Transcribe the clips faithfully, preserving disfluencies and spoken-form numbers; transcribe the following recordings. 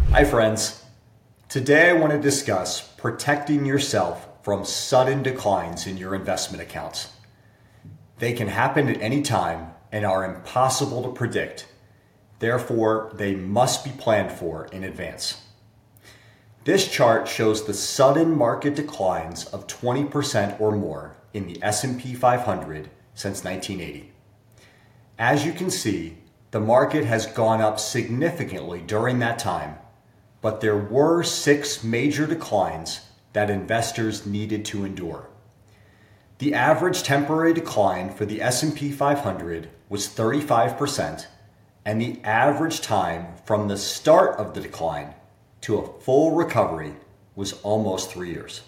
Hi friends. Today I want to discuss protecting yourself from sudden declines in your investment accounts. They can happen at any time and are impossible to predict. Therefore, they must be planned for in advance. This chart shows the sudden market declines of twenty percent or more in the S and P five hundred since nineteen eighty. As you can see, the market has gone up significantly during that time, but there were six major declines that investors needed to endure. The average temporary decline for the S and P five hundred was thirty-five percent, and the average time from the start of the decline to a full recovery was almost three years.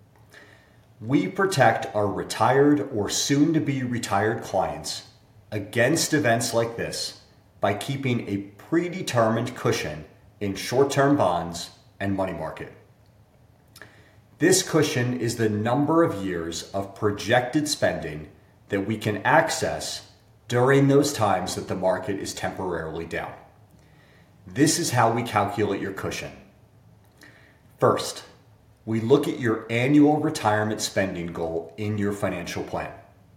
We protect our retired or soon-to-be retired clients against events like this by keeping a predetermined cushion in short-term bonds and money market. This cushion is the number of years of projected spending that we can access during those times that the market is temporarily down. This is how we calculate your cushion. First, we look at your annual retirement spending goal in your financial plan.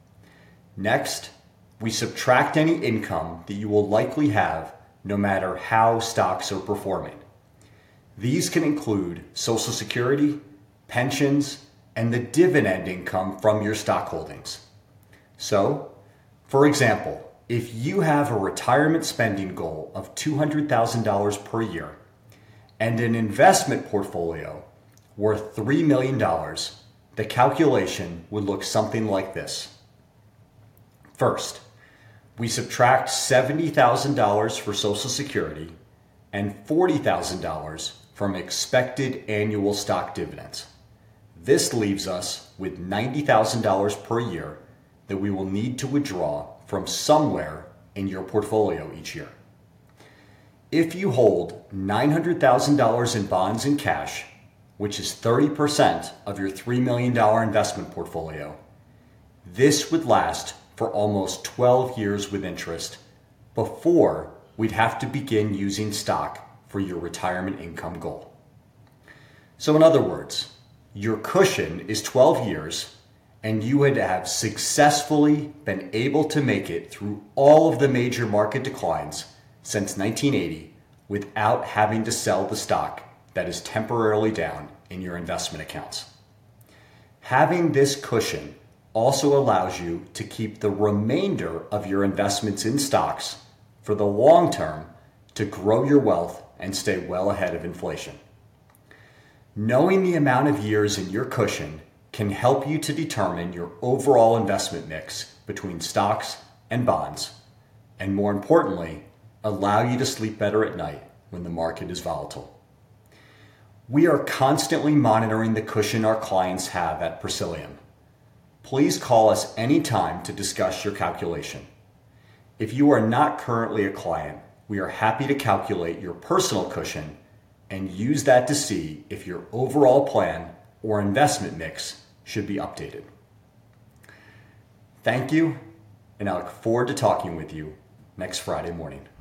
Next, we subtract any income that you will likely have no matter how stocks are performing. These can include Social Security, pensions, and the dividend income from your stock holdings. So, for example, if you have a retirement spending goal of two hundred thousand dollars per year and an investment portfolio worth three million dollars, the calculation would look something like this. First, we subtract seventy thousand dollars for Social Security and forty thousand dollars from expected annual stock dividends. This leaves us with ninety thousand dollars per year that we will need to withdraw from somewhere in your portfolio each year. If you hold nine hundred thousand dollars in bonds and cash, which is thirty percent of your three million dollars investment portfolio, this would last for almost twelve years with interest before we'd have to begin using stock for your retirement income goal. So in other words, your cushion is twelve years, and you would have successfully been able to make it through all of the major market declines since nineteen eighty without having to sell the stock that is temporarily down in your investment accounts. Having this cushion also allows you to keep the remainder of your investments in stocks for the long term to grow your wealth and stay well ahead of inflation. Knowing the amount of years in your cushion can help you to determine your overall investment mix between stocks and bonds, and more importantly, allow you to sleep better at night when the market is volatile. We are constantly monitoring the cushion our clients have at Presilium. Please call us anytime to discuss your calculation. If you are not currently a client, we are happy to calculate your personal cushion and use that to see if your overall plan or investment mix should be updated. Thank you, and I look forward to talking with you next Friday morning.